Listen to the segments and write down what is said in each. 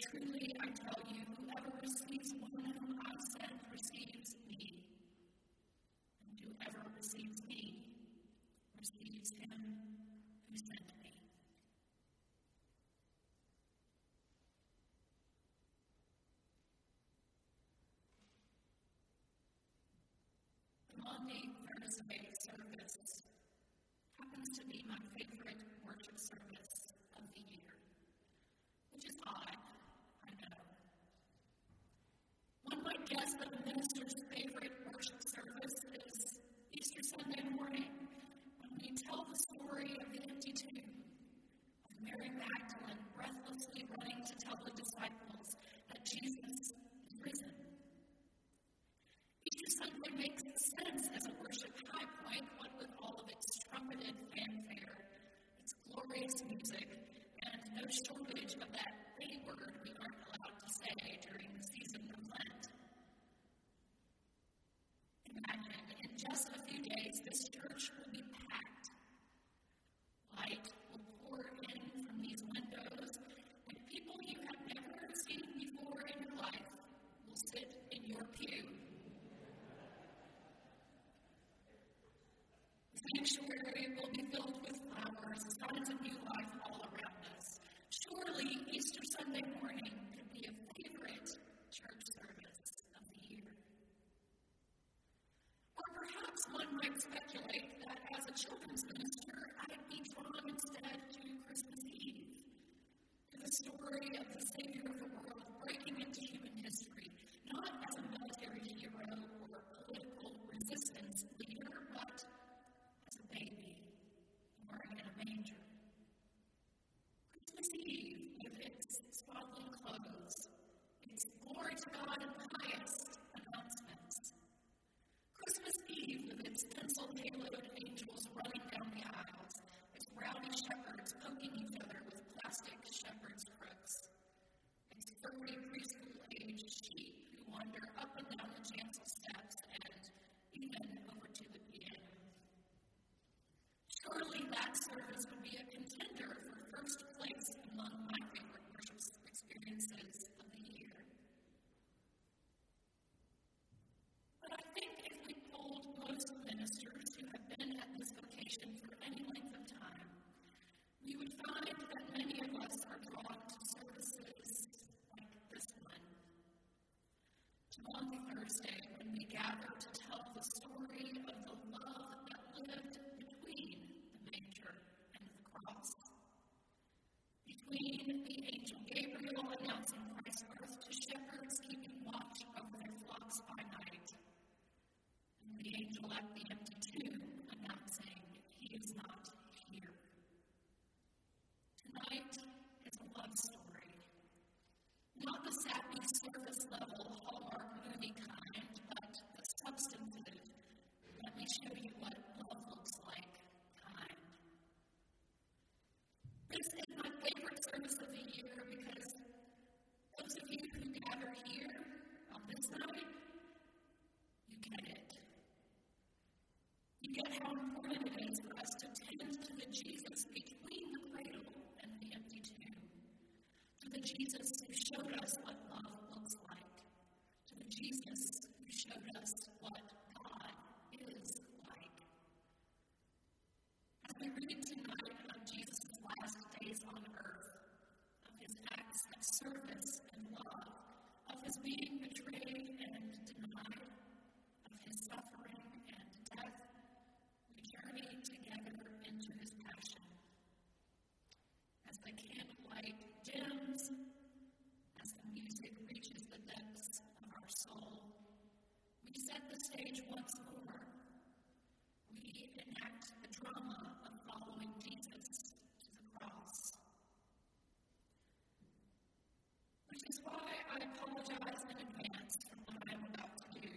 truly I tell you, whoever receives one whom I send receives me. And whoever receives me receives him who sent me. The Maundy Thursday service happens to be my favorite worship service of the year, which is odd, I know. One might guess that a minister's favorite worship service is Easter Sunday morning, when we tell the story of the empty tomb, of Mary Magdalene breathlessly running to tell the disciples that Jesus is risen. Easter Sunday makes sense as a worship high point, what with all of its trumpeted fanfare, its glorious music, and no shortage of that A word we aren't allowed to say during the season of Lent. Imagine, in just a few days, this church will be packed. Light will pour in from these windows, and people you have never seen before in your life will sit in your pew. The sanctuary will be filled with flowers, signs of new life all around us. Surely Easter Sunday morning could be a favorite church service of the year. Or perhaps one might speculate that as a children's minister, I'd be drawn instead to Christmas Eve, to the story of the Savior of the world breaking into human history, not as a military hero or political resistance leader, but as a baby born in a manger. Christmas Eve, with its swaddling clothes, its glory to God in the highest announcements. Christmas Eve, with its pencil-haloed angels running down the aisles, its rowdy shepherds poking each other with plastic shepherd's crooks, its furry preschool-aged sheep who wander up and down the chancel steps and even over to the piano. Surely that service would be a contender for first place among my favorite worship experiences of the year. But I think if we polled most ministers who have been at this vocation for any length of time, we would find that many of us are drawn to services like this one. To Maundy Thursday, when we gather to tell the story of the love that lived between the manger and the cross. Between the angel Gabriel announcing Christ's birth to shepherds keeping watch over their flocks by night, and the angel at the empty tomb announcing he is not here. Tonight is a love story. Not the sappy surface level Hallmark movie kind, but the substantive, let me show you what love looks like kind. This is my favorite service of the year because those of you who gather here on this night, you get it. You get how important it is for us to tend to the Jesus between the cradle and the empty tomb, to the Jesus who showed us what love looks like, to the Jesus who showed us what God is like. As we read tonight of Jesus' last days on earth, of his acts of service and love, of his being betrayed and denied, of his suffering and death, we journey together into his passion. As the candlelight dims, as the music reaches the depths of our soul, we set the stage once more. We enact the drama of following Jesus to the cross. Which is why I apologize in advance for what I am about to do.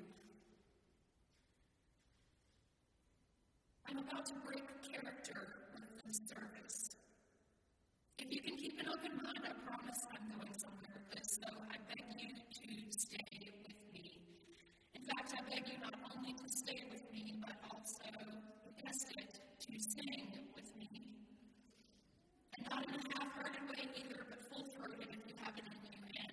I'm about to break character with this service. If you can keep an open mind, I promise I'm going somewhere with this, so I beg you to stay with me. In fact, I beg you not only to stay with me, but also, guessed it, to sing with me. And not in a half-hearted way either, but full-throated if you have it in you,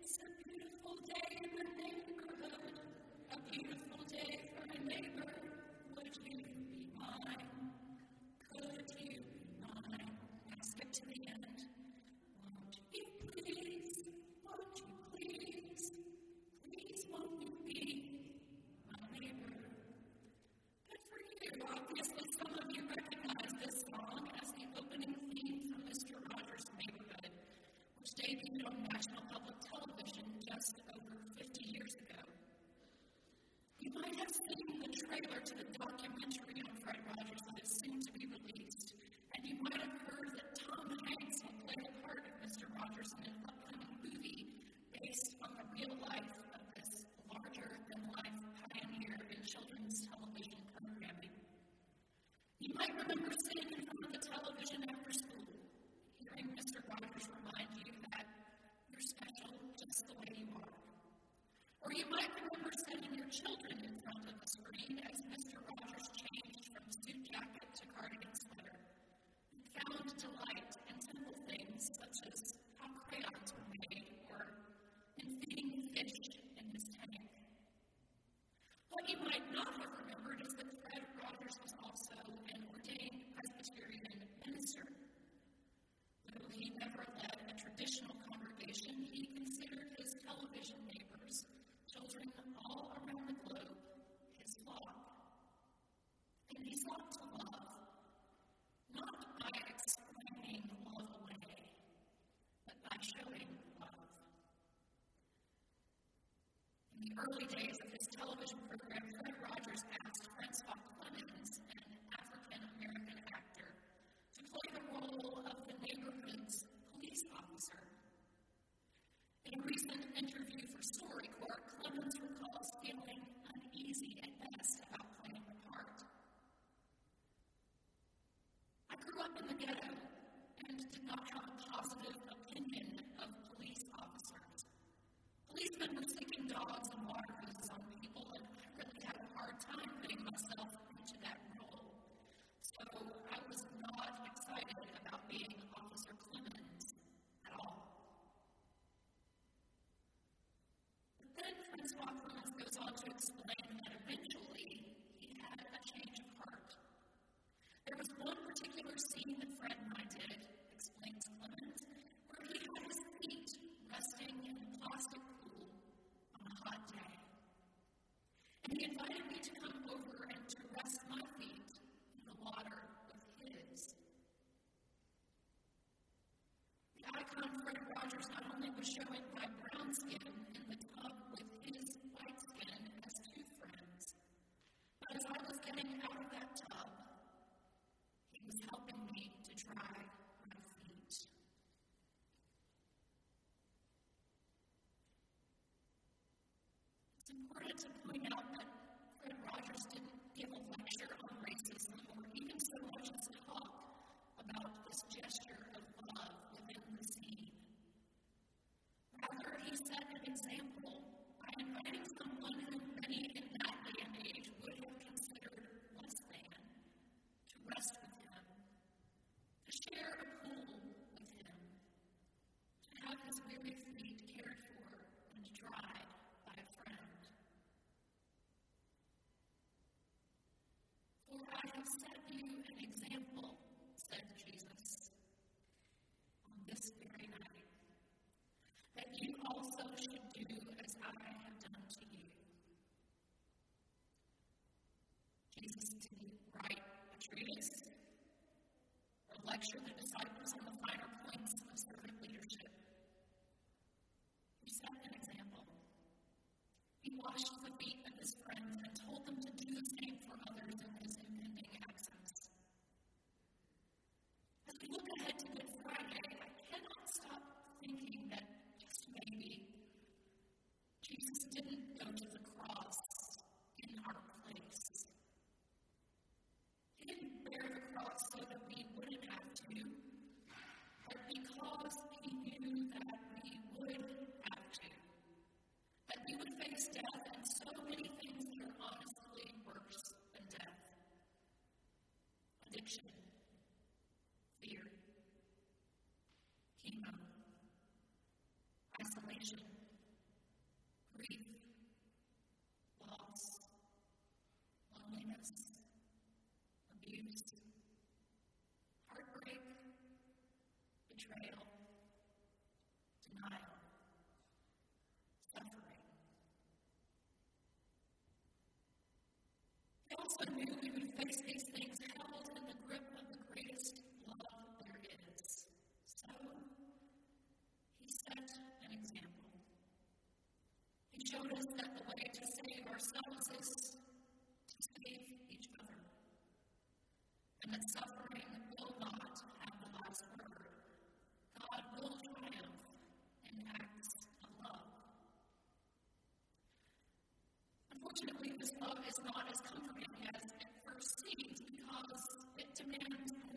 It's a beautiful day in the neighborhood, a beautiful day for a neighbor. Would you be mine? Could you be mine? Now skip to the end. Won't you please? Won't you please? Please won't you be my neighbor? Good for you. Obviously, some of you recognize this song as the opening theme from Mr. Rogers' Neighborhood, which debuted on National Public Television just over 50 years ago. You might have seen the trailer to the documentary on Fred Rogers that is soon to be released, and you might have heard that Tom Hanks will play the part of Mr. Rogers in an upcoming movie based on the real life of this larger-than-life pioneer in children's television programming. You might remember sitting in front of the television after school, hearing Mr. Rogers remind you that you're special just the way you are. Or you might remember sending your children in front of the screen as Mr. Rogers changed from suit jacket to cardigan sweater, and found delight in simple things such as how crayons were made or in feeding fish in his tank. What you might not have remembered is that Fred Rogers was also an ordained Presbyterian minister. Though he never led a traditional congregation, he considered his television neighbors, children all around the globe, his flock. And he sought to love, not by explaining love away, but by showing love. In the early days of his television program, Fred Rogers asked Francois Clemens, an African-American actor, to play the role of the neighborhood's police officer. In a recent interview for StoryCorps, Clemens recalls feeling uneasy at best about playing the part. I grew up in the ghetto and did not have a positive opinion of police officers. Policemen were sticking dogs and water hoses on people, and I really had a hard time putting myself into that role. So I was not excited about being Officer Clemens at all. But then Francois Clemens goes on to explain that eventually he had a change of heart. There was one particular scene that Fred and I did, explains Clemens, where he had his feet resting in a plastic pool on a hot day. And he invited me to come over and to rest my feet in the water with his. The icon Fred Rogers not only was showing my brown skin in the tub with his white skin as two friends, but as I was getting out of that tub, he was helping me to dry my feet. It's important to point out that Fred Rogers didn't give a lecture on racism or even so much as talk about this gesture of love within the scene. Rather, he set an example by inviting someone who many in that day and age would have considered less than to rest with him, to share a pool with him, to have his weary feet cared for and dried by a friend. For I have set you an example, said Jesus, on this very night, that you also should do as I have done to you. Jesus didn't write a treatise or lecture the disciples on the finer points of servant leadership. He set an example. He washed the feet of his friends and told them to do the same for others in his impending absence. As we look ahead to Good Friday, I cannot stop thinking that just maybe Jesus didn't go to the cross in our place. He didn't bear the cross so that we wouldn't have to, but because he knew that we would have to. That we would face death and so many things that are honestly worse than death. Addiction, fear, chemo, isolation, grief, loss, loneliness, abuse, heartbreak, betrayal, denial, suffering. He also knew we would face these things held in the grip of the greatest love there is. So, he set an example. He showed us that the way to save ourselves is to save each other, and that suffering will not have the last word. God will triumph in acts of love. Unfortunately, this love is not as comforting as it first seems because it demands